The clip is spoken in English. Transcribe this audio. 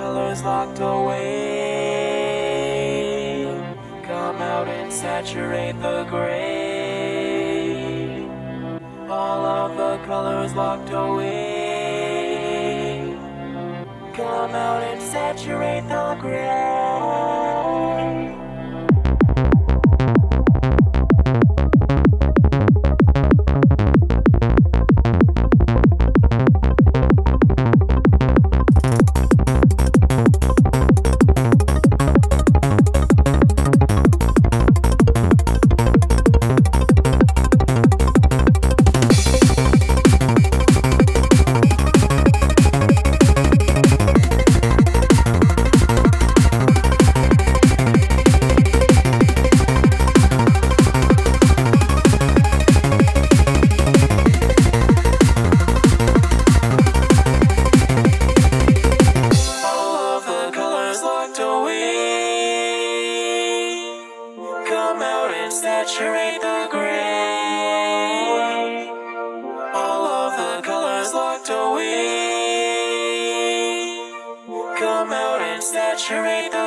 colors locked away. Come out and saturate the gray. All of the colors locked away. Come out and saturate the gray. Come out and saturate the gray. All of the colors locked away. Come out and saturate the